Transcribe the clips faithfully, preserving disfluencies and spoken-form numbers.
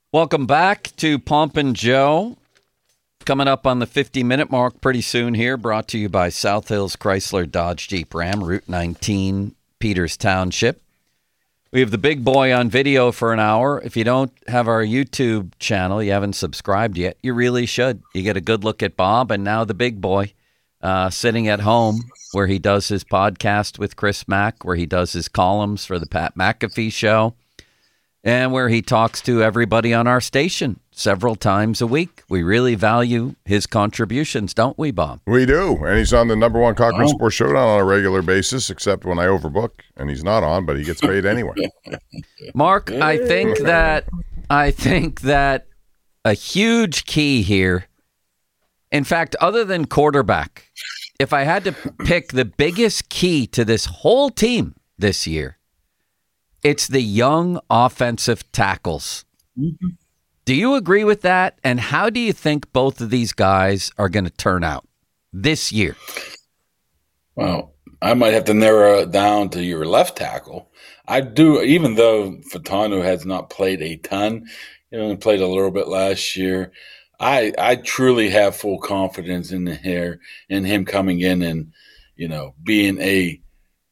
Welcome back to Pomp and Joe. Coming up on the fifty-minute mark pretty soon here, brought to you by South Hills Chrysler Dodge Jeep Ram, Route nineteen, Peters Township. We have the big boy on video for an hour. If you don't have our YouTube channel, you haven't subscribed yet, you really should. You get a good look at Bob and now the big boy uh, sitting at home where he does his podcast with Chris Mack, where he does his columns for the Pat McAfee Show, and where he talks to everybody on our station several times a week. We really value his contributions, don't we, Bob? We do, and he's on the number one Cochran oh. Sports Showdown on a regular basis, except when I overbook, and he's not on, but he gets paid anyway. Mark, I think that I think that a huge key here, in fact, other than quarterback, if I had to pick the biggest key to this whole team this year, it's the young offensive tackles. Mm-hmm. Do you agree with that? And how do you think both of these guys are going to turn out this year? Well, I might have to narrow it down to your left tackle. I do, even though Fautanu has not played a ton, he only played a little bit last year. I I truly have full confidence in the hair in him coming in and, you know, being a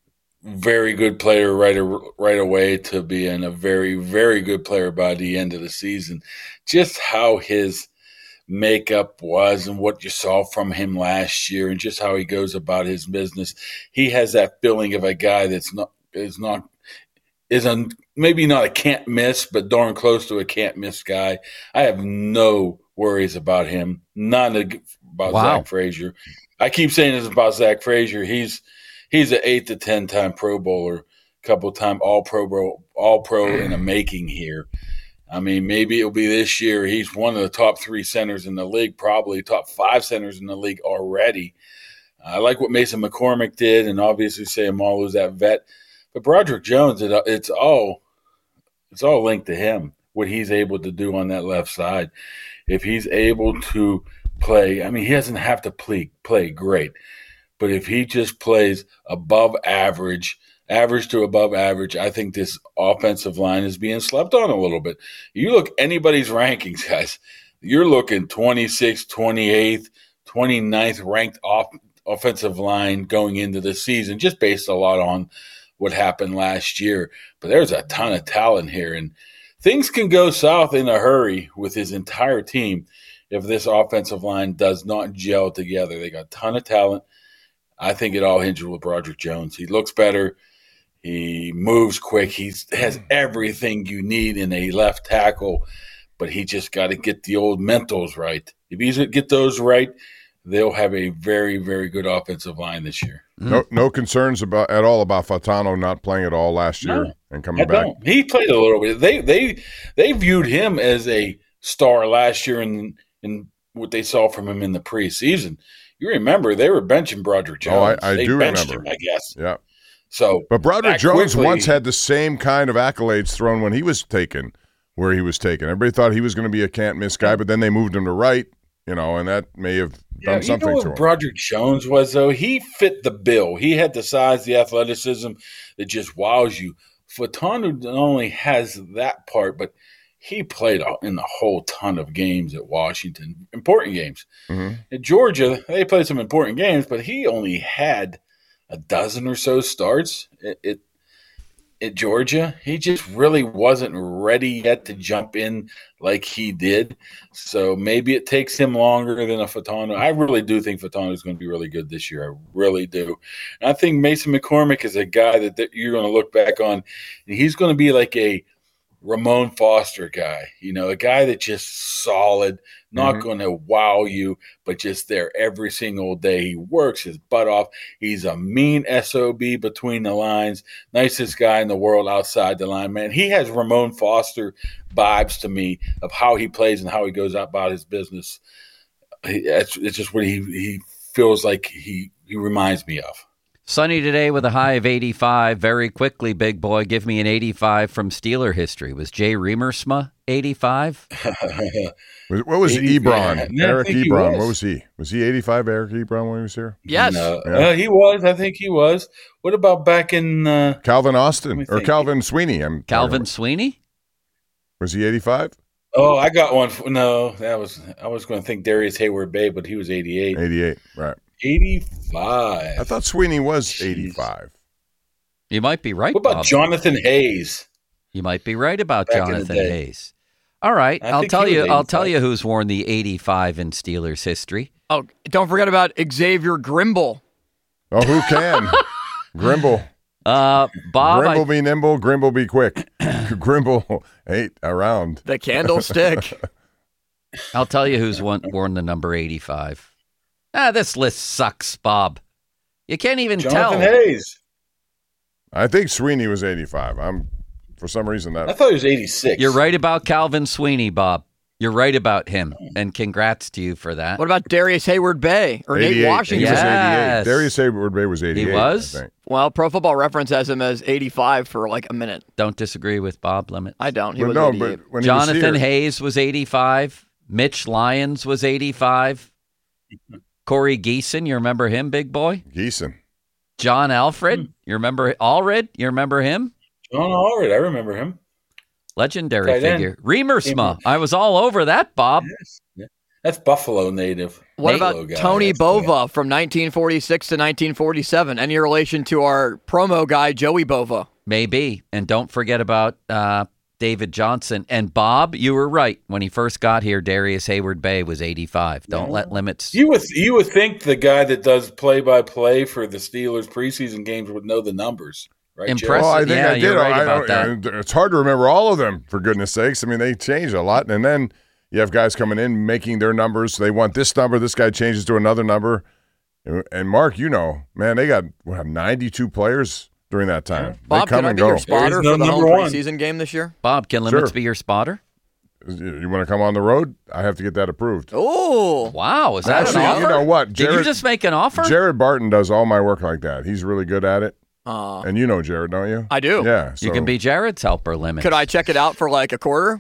very good player right right away to being a very, very good player by the end of the season. Just how his makeup was and what you saw from him last year and just how he goes about his business. He has that feeling of a guy that's not is not is a, maybe not a can't miss, but darn close to a can't miss guy. I have no worries about him. None about wow. Zach Frazier. I keep saying this about Zach Frazier. He's He's an eight to ten time Pro Bowler, couple time All Pro, All Pro in the making here. I mean, maybe it'll be this year. He's one of the top three centers in the league, probably top five centers in the league already. I like what Mason McCormick did, and obviously Sayamalu's that vet. But Broderick Jones, it, it's all it's all linked to him. What he's able to do on that left side, if he's able to play, I mean, he doesn't have to play play great. But if he just plays above average, average to above average, I think this offensive line is being slept on a little bit. You look anybody's rankings, guys, you're looking twenty-sixth, twenty-eighth, twenty-ninth ranked off, offensive line going into the season, just based a lot on what happened last year. But there's a ton of talent here, and things can go south in a hurry with his entire team if this offensive line does not gel together. They got a ton of talent. I think it all hinges with Broderick Jones. He looks better. He moves quick. He has everything you need in a left tackle, but he just got to get the old mentals right. If he doesn't get those right, they'll have a very, very good offensive line this year. No, no concerns about at all about Fautanu not playing at all last year no, and coming I back. Don't. He played a little bit. They they they viewed him as a star last year in in what they saw from him in the preseason. You remember they were benching Broderick Jones. Oh, I, I they do benched remember. Him, I guess. Yeah. So, but Broderick Jones quickly, once had the same kind of accolades thrown when he was taken, where he was taken. Everybody thought he was going to be a can't miss guy, but then they moved him to right, you know, and that may have done yeah, something you know to what him. Broderick Jones was though. He fit the bill. He had the size, the athleticism that just wows you. Fautanu not only has that part, but he played in a whole ton of games at Washington, important games. Mm-hmm. At Georgia, they played some important games, but he only had a dozen or so starts at, at, at Georgia. He just really wasn't ready yet to jump in like he did. So maybe it takes him longer than a Fautanu. I really do think Fautanu is going to be really good this year. I really do. And I think Mason McCormick is a guy that, that you're going to look back on, and he's going to be like a Ramon Foster guy, you know, a guy that just solid, not mm-hmm. going to wow you, but just there every single day. He works his butt off. He's a mean S O B between the lines, nicest guy in the world outside the line, man. He has Ramon Foster vibes to me of how he plays and how he goes about his business. He, it's, it's just what he, he feels like he, he reminds me of. Sunny today with a high of eighty-five. Very quickly, big boy, give me an eighty-five from Steeler history. Was Jay Remersma eighty-five? What was Ebron? Yeah, Eric Ebron. Was. What was he? Was he eighty-five, Eric Ebron, when he was here? Yes. No, yeah. uh, he was. I think he was. What about back in uh, Calvin Austin or Calvin Sweeney? I'm Calvin Sweeney? Was he eighty-five? Oh, I got one. For, no, that was I was going to think Darius Hayward Bay, but he was eighty-eight. eighty-eight, right. eighty-five. I thought Sweeney was Jeez. eighty-five. You might be right, What about Bob. Jonathan Hayes? You might be right about Back in the Jonathan day. Hayes. All right, I I'll think tell he you. was I'll tell eighty-five. you who's worn the eighty-five in Steelers history. Oh, don't forget about Xavier Grimble. Oh, who can? Grimble. Uh, Bob, I- Grimble be nimble, Grimble be quick. Grimble ain't around. The candlestick. I'll tell you who's won, worn the number eighty-five. Ah, this list sucks, Bob. You can't even Jonathan tell. Hayes. I think Sweeney was eighty-five. I'm for some reason I that thought he was eighty-six. You're right about Calvin Sweeney, Bob. You're right about him, and congrats to you for that. What about Darius Hayward Bay or Nate eighty-eight. He Washington? was Yes. eighty-eight. Darius Hayward Bay was eighty-eight. was? I think. Well, Pro Football Reference has him as eighty-five for like a minute. Don't disagree with Bob Limit. I don't. He But was no, eighty-eight. but when he was Jonathan here, Hayes was eighty-five. Mitch Lyons was eighty-five. Corey Geeson, you remember him, big boy? Geeson. John Alfred, you remember Allred? You remember him? John Allred. I remember him. Legendary Tight end. figure. Remersma. I was all over that, Bob. Yes. Yeah. That's Buffalo native. What Halo about guy. Tony That's Bova from nineteen forty-six to nineteen forty-seven? Any relation to our promo guy, Joey Bova? Maybe. And don't forget about uh, David Johnson. And Bob, you were right. When he first got here, Darius Hayward Bay was eighty-five. Don't Yeah. let limits. You would you would think the guy that does play by play for the Steelers preseason games would know the numbers, right? Impressive. Jerry? Well, I think Yeah, I did. you're right I, about I, I, it's hard to remember all of them, for goodness sakes. I mean, they change a lot. And then you have guys coming in, making their numbers. They want this number. This guy changes to another number. And, and Mark, you know, man, they got what, ninety-two players during that time. Bob, they come can I and be go. your spotter There is no for the home number one. preseason game this year? Bob, can limits Sure. be your spotter? You, you want to come on the road? I have to get that approved. Oh, Wow. Is that Actually, an offer? you know what? Did you Jared- just make an offer? Jared Barton does all my work like that. He's really good at it. uh, And you know Jared, don't you? I do. Yeah. you so, can be Jared's helper, limits. Could I check it out for like a quarter?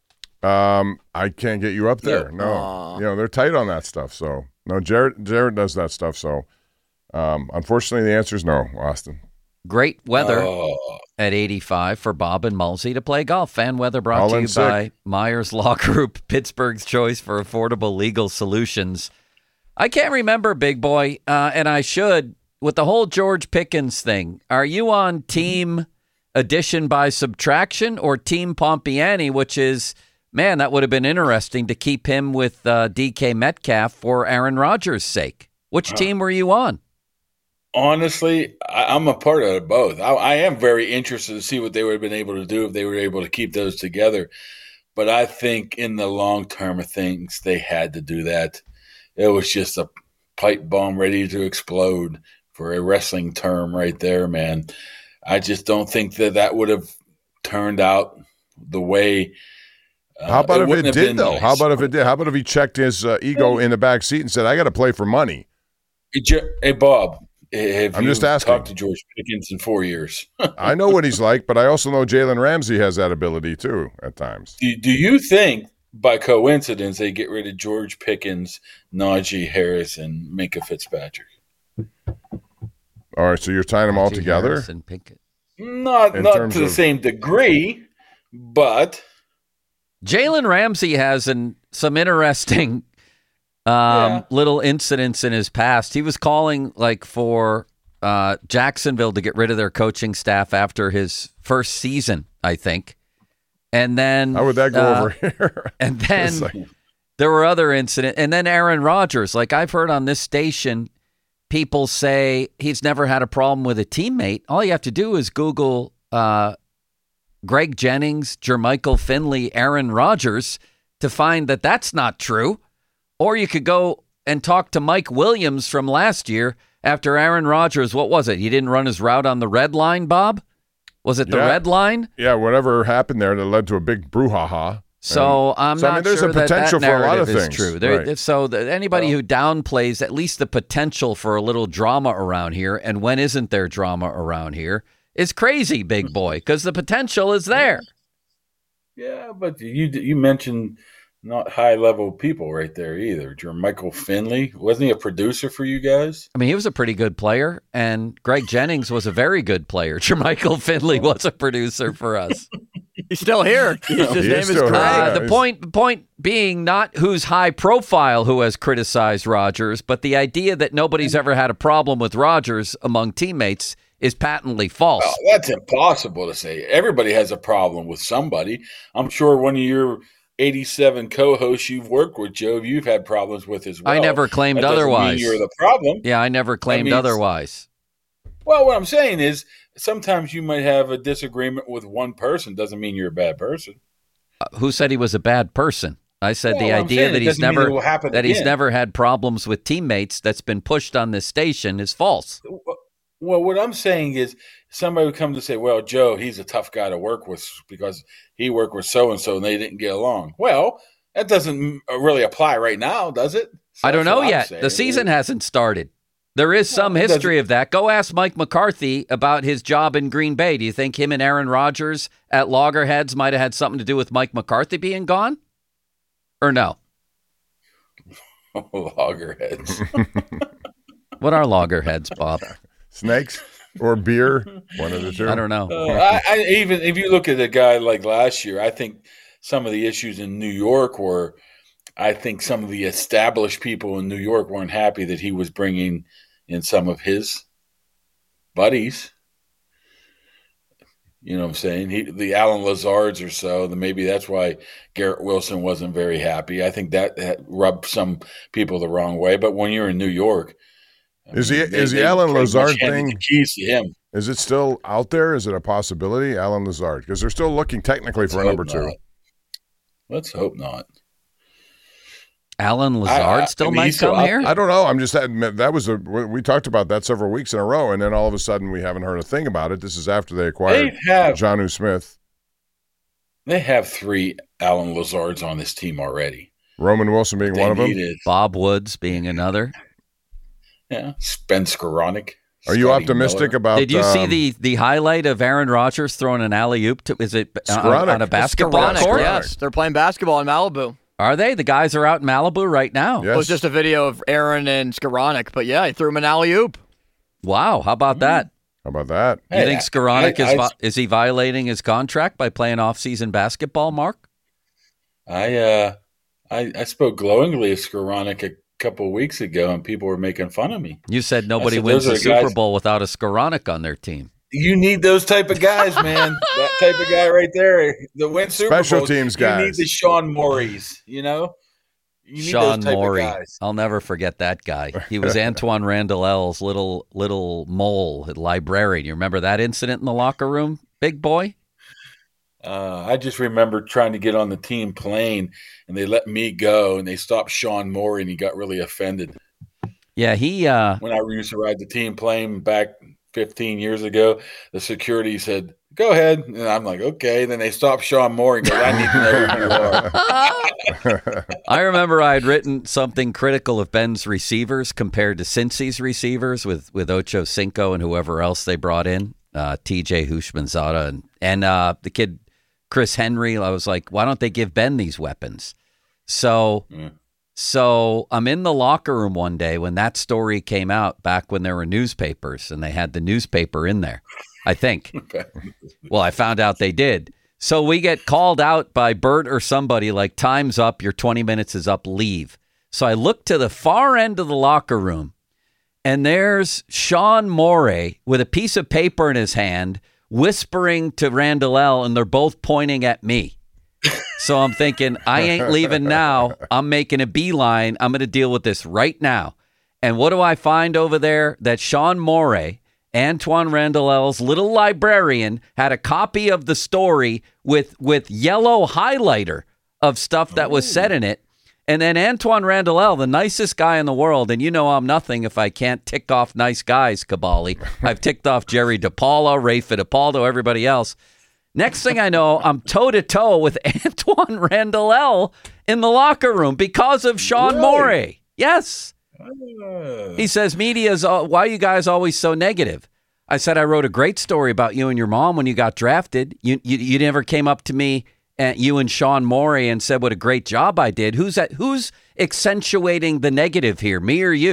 Um, I can't get you up there. Yeah. No, Aw. you know they're tight on that stuff. So no, Jared. Jared does that stuff. So, um, unfortunately, the answer is no, Austin. Great weather Oh, at eighty-five for Bob and Mulsey to play golf. Fan weather brought All to in you sick. by Myers Law Group, Pittsburgh's choice for affordable legal solutions. I can't remember, big boy, uh, and I should, with the whole George Pickens thing. Are you on team addition by subtraction or team Pompiani, which is, man, that would have been interesting to keep him with uh, D K Metcalf for Aaron Rodgers' sake. Which team were you on? honestly, I, I'm a part of both. I, I am very interested to see what they would have been able to do if they were able to keep those together. But I think in the long term of things, they had to do that. It was just a pipe bomb ready to explode, for a wrestling term right there, man. I just don't think that that would have turned out the way. Uh, How about if wouldn't it have did been though? nice. How about if it did? How about if he checked his uh, ego in the back seat and said, "I got to play for money"? Hey, Je- hey, Bob, have I'm you just asking. talked to George Pickens in four years? I know what he's like, but I also know Jalen Ramsey has that ability too at times. Do, do you think, by coincidence, they get rid of George Pickens, Najee Harris, and Minka Fitzpatrick? All right, so you're tying them all Najee together. Harris and Pinkett. Not In not terms to the of- same degree, but Jalen Ramsey has an, some interesting um, Yeah. little incidents in his past. He was calling like for uh, Jacksonville to get rid of their coaching staff after his first season, I think. And then How would that go uh, over here? And then It's like- there were other incidents. And then Aaron Rodgers, like I've heard on this station, people say he's never had a problem with a teammate. All you have to do is Google uh, Greg Jennings, Jermichael Finley, Aaron Rodgers to find that that's not true. Or you could go and talk to Mike Williams from last year after Aaron Rodgers. What was it? He didn't run his route on the red line, Bob? Was it the Yeah. red line? yeah, whatever happened there that led to a big brouhaha. So I'm so, I not mean, there's sure a that potential that for a lot narrative of is things. true. There, Right. So the, anybody who downplays at least the potential for a little drama around here, and when isn't there drama around here, is crazy, big boy, because the potential is there. yeah, but you you mentioned not high level people right there either. Jermichael Finley, wasn't he a producer for you guys? I mean, he was a pretty good player, and Greg Jennings was a very good player. Jermichael Finley was a producer for us. He's still here. His He name is is still Craig. here, Uh, yeah. the point the point being not who's high profile who has criticized Rodgers, but the idea that nobody's ever had a problem with Rodgers among teammates is patently false. Well, that's impossible to say. Everybody has a problem with somebody. I'm sure one of your eighty-seven co-hosts you've worked with, Joe, you've had problems with as well. I never claimed That doesn't mean otherwise. you're the problem. Yeah, I never claimed means- otherwise. Well, what I'm saying is sometimes you might have a disagreement with one person. Doesn't mean you're a bad person. Uh, who said he was a bad person? I said Well, the what I'm idea saying, that it he's doesn't mean never it will happen that he's again. never had problems with teammates that's been pushed on this station is false. Well, what I'm saying is somebody would come to say, well, Joe, he's a tough guy to work with because he worked with so-and-so and they didn't get along. Well, that doesn't really apply right now, does it? So I don't that's know what I'm yet. saying. The season hasn't started. There is some Well, it history doesn't- of that. Go ask Mike McCarthy about his job in Green Bay. Do you think him and Aaron Rodgers at Loggerheads might have had something to do with Mike McCarthy being gone? Or no? Loggerheads. What are Loggerheads, Bob? Snakes or beer, one of the two. I don't know. Uh, I, I even if you look at a guy like last year, I think some of the issues in New York were, I think some of the established people in New York weren't happy that he was bringing in some of his buddies. You know what I'm saying? He, the Alan Lazards or so, then maybe that's why Garrett Wilson wasn't very happy. I think that, that rubbed some people the wrong way. But when you're in New York, I Is he- mean, is the Alan pretty much Lazard handed thing- the keys to him? Is it still out there? Is it a possibility, Alan Lazard? Because they're still looking technically for a Let's number hope two. not. Let's hope not. Alan Lazard I- I still mean, might he's still come out here? I don't know. I'm just that that was a we talked about that several weeks in a row, and then all of a sudden we haven't heard a thing about it. This is after they acquired They have Jonnu Smith, they have three Alan Lazards on this team already. Roman Wilson being They one of them. needed, Bob Woods being another. yeah, Spence Skowronek. Are you Scotty optimistic Miller. about? Did you see um, the, the highlight of Aaron Rodgers throwing an alley-oop? To, is it on, Skowronek. on a basketball Skowronek, court? yes. They're playing basketball in Malibu. Are they? The guys are out in Malibu right now. Yes. It was just a video of Aaron and Skowronek, but yeah, he threw him an alley-oop. Wow, how about that? How about that? You Hey, think Skowronek I- is I- vi- is he violating his contract by playing off-season basketball, Mark? I uh, I, I spoke glowingly of Skowronek a couple of weeks ago, and people were making fun of me. You said nobody said wins those the are the Super guys- Bowl without a Skowronek on their team. You need those type of guys, man. That type of guy right there. The win Super Special Bowls, teams You guys. need the Sean Morris. You know, you need Sean those type Morey. of guys. I'll never forget that guy. He was Antoine Randall's little little mole librarian. You remember that incident in the locker room, big boy? Uh, I just remember trying to get on the team plane, and they let me go, and they stopped Sean Morey, and he got really offended. Yeah, he uh When I used to ride the team plane back fifteen years ago, the security said, "Go ahead," and I'm like, "Okay." Then they stopped Sean Morey and goes, "I need to know who you are." I remember I had written something critical of Ben's receivers compared to Cincy's receivers with, with Ocho Cinco and whoever else they brought in, uh, T J Hushmanzada and, and uh, the kid Chris Henry. I was like, why don't they give Ben these weapons? So, Mm. so I'm in the locker room one day when that story came out back when there were newspapers and they had the newspaper in there, I think. Well, I found out they did. So we get called out by Bert or somebody like, time's up, your twenty minutes is up, leave. So I look to the far end of the locker room, and there's Sean Morey with a piece of paper in his hand, whispering to Randall L., and they're both pointing at me. So I'm thinking, I ain't leaving now. I'm making a beeline. I'm going to deal with this right now. And what do I find over there? That Sean Morey, Antoine Randall's little librarian, had a copy of the story with with yellow highlighter of stuff that was said in it. And then Antoine Randall, the nicest guy in the world, and you know I'm nothing if I can't tick off nice guys, Kabali. I've ticked off Jerry DePaulo, Ray Fittipaldo, everybody else. Next thing I know, I'm toe-to-toe with Antoine Randall in the locker room because of Sean Really? Morey. Yes. Uh, He says, media's, uh, why are you guys always so negative? I said, I wrote a great story about you and your mom when you got drafted. You you, you never came up to me, and you and Sean Morey, and said what a great job I did. Who's that? Who's accentuating the negative here, me or you?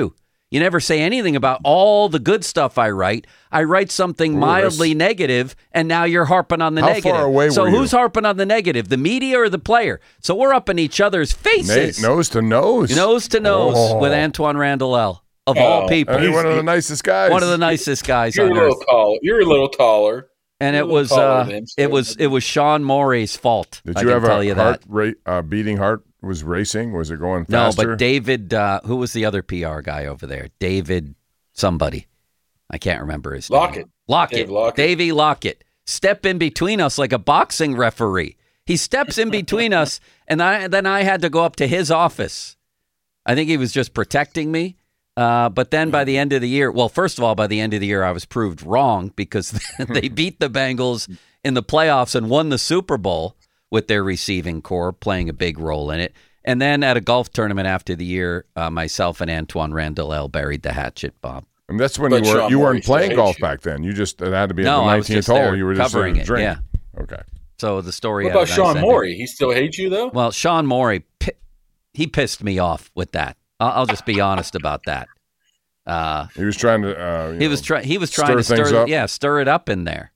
You never say anything about all the good stuff I write. I write something Ooh, mildly that's- negative, and now you're harping on the How negative. far away so were who's you? harping on the negative, the media or the player? So we're up in each other's faces. Nate, nose to nose. Nose to nose Oh. with Antoine Randall L. Of all Oh, people. I mean, one of the nicest guys. One of the nicest guys You're a on little earth. taller. You're a little taller. And You're it a little was taller uh, than him, so- it was it was Sean Morey's fault. Did I you can have tell a you heart that. rate, uh, beating heart was racing? Was it going No, faster? but David, uh, who was the other P R guy over there? David somebody. I can't remember his name. Lockett. Lockett. Dave Lockett. Davey Lockett. Step in between us like a boxing referee. He steps in between us, and I, then I had to go up to his office. I think he was just protecting me. Uh, but then by the end of the year, well, first of all, by the end of the year, I was proved wrong because they beat the Bengals in the playoffs and won the Super Bowl with their receiving core playing a big role in it. And then at a golf tournament after the year, uh, myself and Antoine Randall L. buried the hatchet, Bob. And that's when But you were Sean you Morey weren't still playing hates golf you. back then. You just it had to be at No, the I was nineteenth just there hole. You were just covering there to it, drink. yeah. Okay. So the story What had about a nice Sean ending. Morey? He still hates you, though? Well, Sean Morey, pi- he pissed me off with that. I'll, I'll just be honest about that. Uh, He was trying to. Uh, you he know, was trying. He was stir trying to things stir, up? yeah, stir it up in there.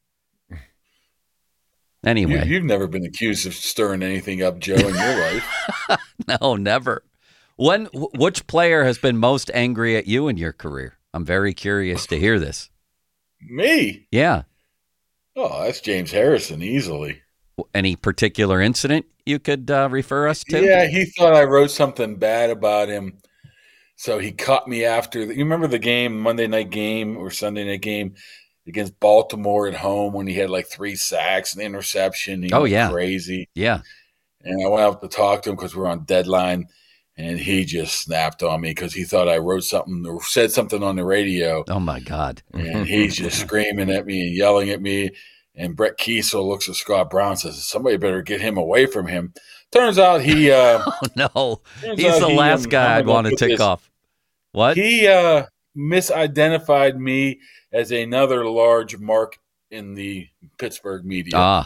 Anyway, You, you've never been accused of stirring anything up, Joe, in your life. no, never. When wh- which player has been most angry at you in your career? I'm very curious to hear this. Me? Yeah. Oh, that's James Harrison easily. Any particular incident you could uh, refer us to? Yeah, he thought I wrote something bad about him. So he caught me after. The, you remember the game, Monday night game or Sunday night game against Baltimore at home when he had like three sacks and interception. He Oh, went yeah. crazy. Yeah. And I went up to talk to him because we were on deadline, and he just snapped on me because he thought I wrote something or said something on the radio. Oh my God. And he's just screaming at me and yelling at me. And Brett Kiesel looks at Scott Brown and says, somebody better get him away from him. Turns out he uh, Oh no. turns He's out the he, last um, guy I'm I'd gonna want to put tick this- off. What? He uh, misidentified me as another large mark in the Pittsburgh media. Ah.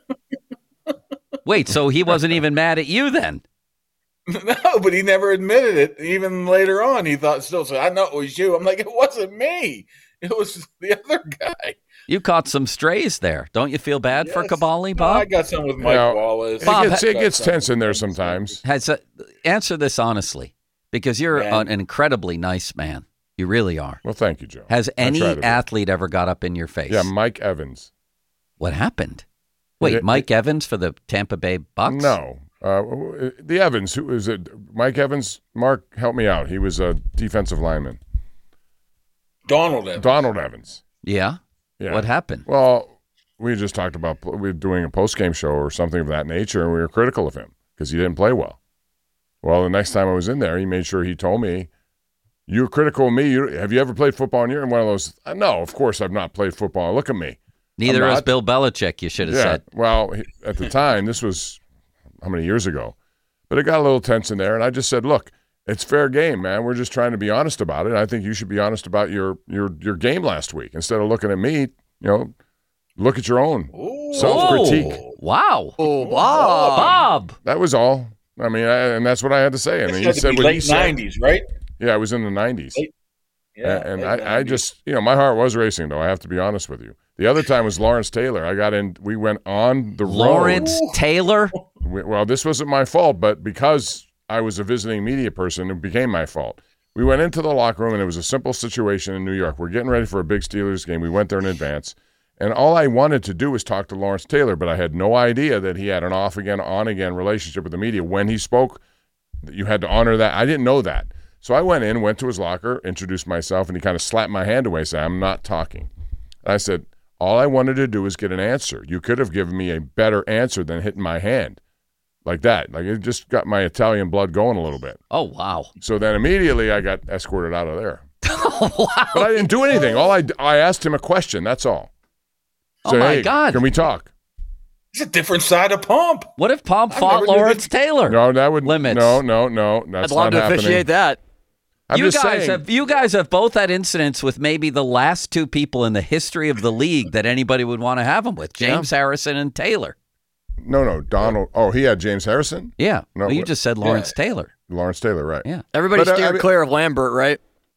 Wait, so he wasn't even mad at you then? No, but he never admitted it. Even later on, he thought still said, I know it was you. I'm like, it wasn't me. It was the other guy. You caught some strays there. Don't you feel bad for Yes. Kabali, No, I Bob? got some with Mike Yeah. Wallace. It Bob, gets, it Got gets some tense in there with- sometimes. Has a, answer this honestly, because you're Man. an incredibly nice man. You really are. Well, thank you, Joe. Has I any try to be. athlete ever got up in your face? Yeah, Mike Evans. What happened? Wait, It- Mike Evans for the Tampa Bay Bucks? No. Uh, the Evans, who is it? Mike Evans? Mark, help me out. He was a defensive lineman. Donald Evans. Donald Evans. Yeah? Yeah. What happened? Well, we just talked about we were doing a post game show or something of that nature, and we were critical of him because he didn't play well. Well, the next time I was in there, he made sure he told me, "You were critical of me. You, have you ever played football?" And you're in one of those. Uh, no, of course I've not played football. Look at me. Neither I'm has not. Bill Belichick, you should have Yeah. said. Well, he, at the time, this was how many years ago, but it got a little tense in there, and I just said, "Look, it's fair game, man. We're just trying to be honest about it. I think you should be honest about your your your game last week instead of looking at me. You know, look at your own Ooh. self-critique." Oh, wow. Oh, Bob. Bob. That was all. I mean, I, and that's what I had to say. I This mean, had he to said be what he late said. nineties, right? Yeah, I was in the nineties. Late- Yeah, and late I, I nineties. just, you know, my heart was racing, though. I have to be honest with you. The other time was Lawrence Taylor. I got in, we went on the Lawrence Taylor? road. We- Well, this wasn't my fault, but because I was a visiting media person, it became my fault. We went into the locker room, and it was a simple situation in New York. We're getting ready for a big Steelers game. We went there in advance. And all I wanted to do was talk to Lawrence Taylor, but I had no idea that he had an off-again, on-again relationship with the media. When he spoke, you had to honor that. I didn't know that. So I went in, went to his locker, introduced myself, and he kind of slapped my hand away, saying, "I'm not talking." And I said, all I wanted to do was get an answer. You could have given me a better answer than hitting my hand like that. Like it just got my Italian blood going a little bit. Oh, wow. So then immediately I got escorted out of there. wow. But I didn't do anything. All I, I asked him a question. That's all. Oh, So, my hey, God. Can we talk? It's a different side of Pump. What if Pom I've fought never knew Lawrence this- Taylor? No, that would Limits. No, no, no. That's I'd love not to happening. officiate that. I'm you just guys saying. have you guys have both had incidents with maybe the last two people in the history of the league that anybody would want to have them with, James Harrison and Taylor. No, no, Donald. Oh, he had James Harrison, Yeah. No, well, you what- just said Lawrence Taylor. Lawrence Taylor, right? Yeah. Everybody But, uh, steered I mean- clear of Lambert, right?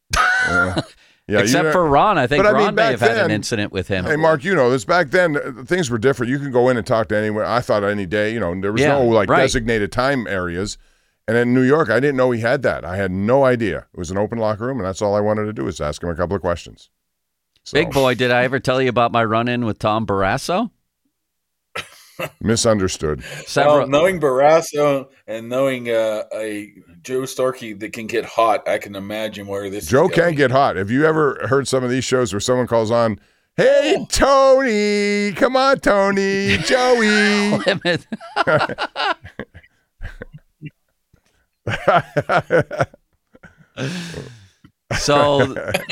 Uh, yeah, Except you, for Ron. I think but I Ron mean, may back have had then- an incident with him. Hey, Mark, you know this. Back then, uh, things were different. You could go in and talk to anyone. I thought any day, you know, there was Yeah, no like right. designated time areas. And in New York, I didn't know he had that. I had no idea. It was an open locker room, and that's all I wanted to do was ask him a couple of questions. So, Big boy, did I ever tell you about my run-in with Tom Barrasso? misunderstood. Several. Well, knowing Barrasso and knowing uh, a Joe Starkey that can get hot, I can imagine where this Joe is can going. get hot. Have you ever heard some of these shows where someone calls on, "Hey, Tony, come on, Tony, Joey"? limit. So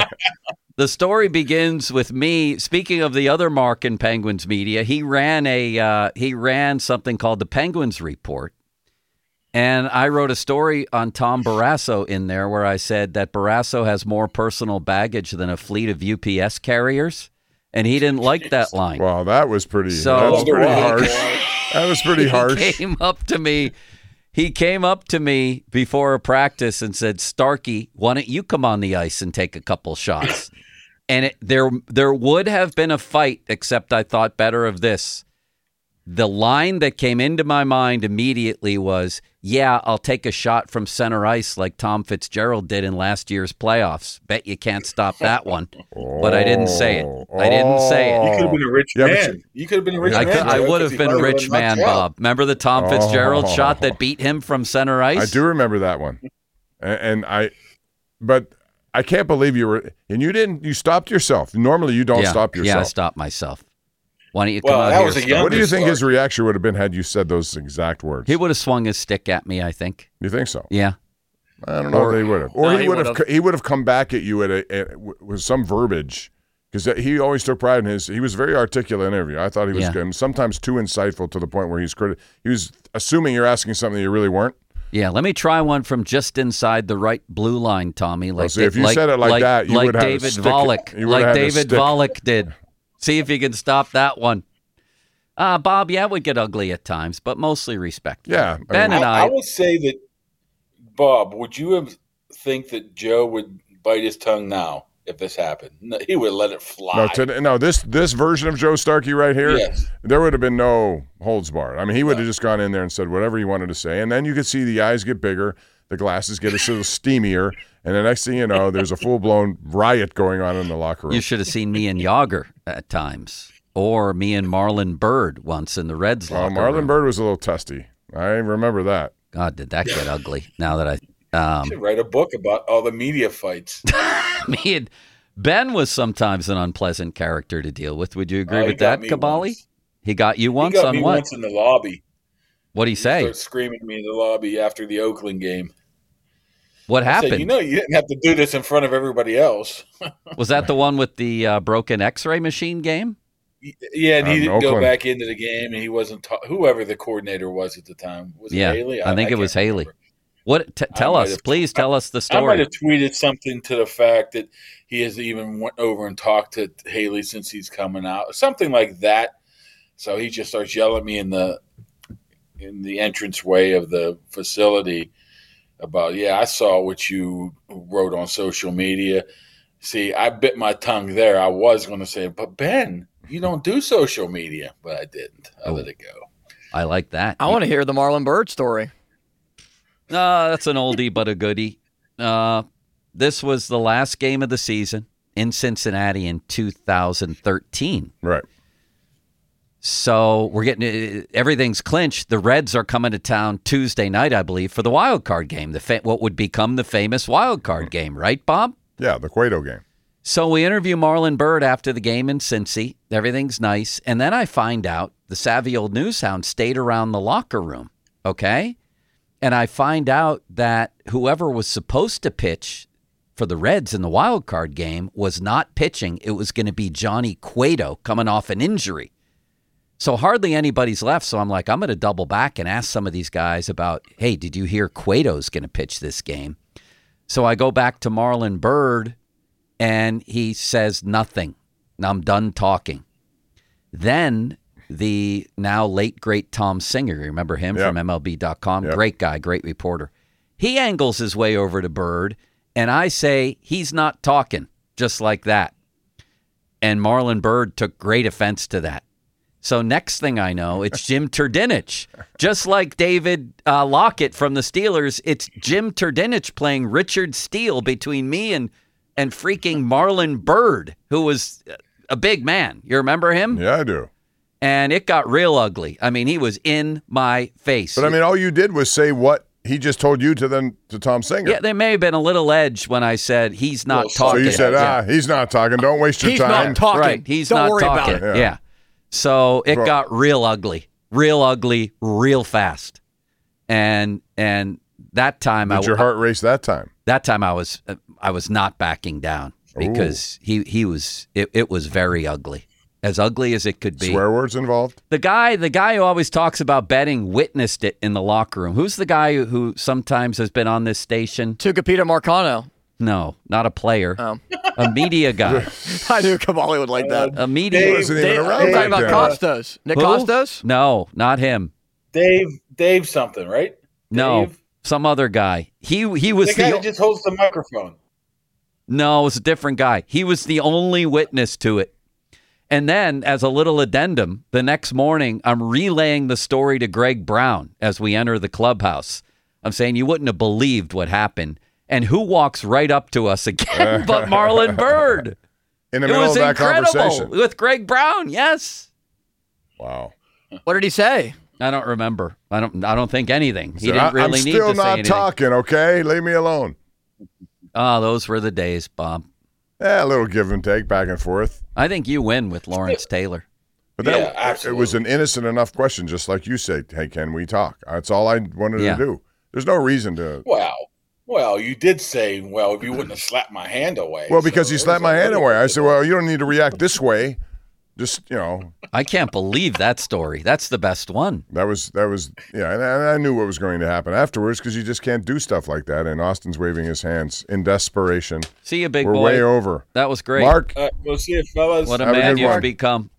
the story begins with me. Speaking of the other Mark in Penguins media, he ran a uh, he ran something called the Penguins Report, and I wrote a story on Tom Barrasso in there where I said that Barrasso has more personal baggage than a fleet of U P S carriers, and he didn't like that line. Wow, that was pretty. So- that was pretty Wow. harsh. That was pretty harsh. He came up to me. He came up to me before a practice and said, "Starkey, why don't you come on the ice and take a couple shots?" And it, there, there would have been a fight, except I thought better of this. The line that came into my mind immediately was, "Yeah, I'll take a shot from center ice like Tom Fitzgerald did in last year's playoffs. Bet you can't stop that one." But I didn't say it. I didn't say it. You could have been a rich Yeah, but man. You, could have been a rich I, man. could, I Joe, would 'cause have he been a probably rich would've man, knocked you out. Bob. Remember the Tom Fitzgerald Oh. shot that beat him from center ice? I do remember that one, and, and I, but I can't believe you were, and you didn't. You stopped yourself. Normally, you don't yeah, stop yourself. Yeah, I stopped myself. Why don't you Well, come out that here? was a Stark? young- What do you think his Stark. reaction would have been had you said those exact words? He would have swung his stick at me, I think. You think so? Yeah. I don't know Or- if they would have, or No, he he would have. would've. He would have come back at you at a, at, with some verbiage, because he always took pride in his. He was very articulate in interview. I thought he was Yeah. good, and sometimes too insightful to the point where he's criti- He was assuming you're asking something you really weren't. Yeah, let me try one from just inside the right blue line, Tommy. Like see, if you like, said it like that, you like would have a David stick- Volek, you would like have had a David stick. Volek did. See if you can stop that one. Uh, Bob, yeah, it would get ugly at times, but mostly respectful. Yeah, I Ben mean- and I, I, I would say that, Bob, would you have think that Joe would bite his tongue now if this happened? No, he would let it fly. No, to, no, this this version of Joe Starkey right here, Yes. there would have been no holds barred. I mean, he would have just gone in there and said whatever he wanted to say, and then you could see the eyes get bigger, the glasses get a little steamier, and the next thing you know, there's a full blown riot going on in the locker room. you should have seen me and Yager at times, or me and Marlon Bird once in the Reds Oh, locker Marlon room. Bird was a little testy. I remember that. God, did that get ugly? Now that I, You um, should write a book about all the media fights. me and Ben was sometimes an unpleasant character to deal with. Would you agree Oh, he with got that, me Kabali? once. He got you once he got on me what? once in the lobby. What'd he He say? started screaming at me in the lobby after the Oakland game. What I happened? said, you know, you didn't have to do this in front of everybody else. Was that the one with the uh, broken X-ray machine game? Yeah, and he Um, didn't go Oakland. back into the game, and he wasn't ta- whoever the coordinator was at the time. Was Yeah, it Haley? I think it was can't Haley. remember. What? T- tell might us, have- please. Tell us the I might story. have tweeted something to the fact that he has even went over and talked to Haley since he's coming out, something like that. So he just starts yelling at me in the in the entranceway of the facility about, yeah, I saw what you wrote on social media. See, I bit my tongue there. I was going to say, but Ben, you don't do social media, but I didn't. I let it go. I like that. I want to hear the Marlon Bird story. Uh, that's an oldie but a goodie. Uh, this was the last game of the season in Cincinnati in two thousand thirteen. Right. So we're getting uh, everything's clinched. The Reds are coming to town Tuesday night, I believe, for the wild card game. The fa- what would become the famous wild card game, right, Bob? Yeah, the Cueto game. So we interview Marlon Bird after the game in Cincy. Everything's nice. And then I find out the savvy old newshound stayed around the locker room, okay? And I find out that whoever was supposed to pitch for the Reds in the wild card game was not pitching. It was going to be Johnny Cueto coming off an injury. So hardly anybody's left. So I'm like, I'm going to double back and ask some of these guys about, hey, did you hear Cueto's going to pitch this game? So I go back to Marlon Bird, and he says nothing. I'm done talking. Then the now late, great Tom Singer, you remember him Yep. from M L B dot com? Yep. Great guy, great reporter. He angles his way over to Bird And I say, he's not talking, just like that. And Marlon Byrd took great offense to that. So next thing I know, it's Jim Turdinich. Just like David uh, Lockett from the Steelers, it's Jim Turdinich playing Richard Steele between me and and freaking Marlon Byrd, who was a big man. You remember him? Yeah, I do. And it got real ugly. I mean, he was in my face. But I mean, all you did was say what he just told you to then to Tom Singer. Yeah, there may have been a little edge when I said he's not Well, so talking. So you said, ah, Yeah. he's not talking. Don't waste your He's time. not talking. Right, he's Don't not worry talking. about it. Yeah. Yeah. So it Bro. got real ugly, real ugly, real fast, and and that time I Did your heart race that time? that time I was uh, I was not backing down because he he was it, it was very ugly, as ugly as it could be. Swear words involved? The guy the guy who always talks about betting witnessed it in the locker room. Who's the guy who, who sometimes has been on this station? Tucapita Marcano. No, not a player, Oh. a media guy, I knew Kamali would like that. a media. He wasn't even Dave- around I'm back talking about then. Costos. Nick Who? Costos? No, not him. Dave, Dave something, right? No, Dave? some other guy. He he was The guy the that just holds the microphone. no, it was a different guy. He was the only witness to it. And then, as a little addendum, the next morning, I'm relaying the story to Greg Brown as we enter the clubhouse. I'm saying you wouldn't have believed what happened. And who walks right up to us again but Marlon Byrd? In the It middle was of that incredible conversation. with Greg Brown. Yes. Wow. What did he say? I don't remember. I don't. I don't think anything. He So didn't I- really I'm need still to say not anything. talking, okay? Leave me alone. Oh, those were the days, Bob. Yeah, a little give and take, back and forth. I think you win with Lawrence Taylor. But Yeah, that, it absolutely. was an innocent enough question, just like you said, hey, can we talk? That's all I wanted Yeah. to do. There's no reason to. Well, well, you did say, well, if you wouldn't have slapped my hand away. Well, because So he there's slapped a my hand little away. I bit said, of- well, you don't need to react this way. Just, you know, I can't believe that story. That's the best one. that was, that was, yeah. And I, I knew what was going to happen afterwards because you just can't do stuff like that. And Austin's waving his hands in desperation. See you, big We're boy. way over. That was great. Mark, Uh, we'll see you, fellas. What a Have a man good you've one. become.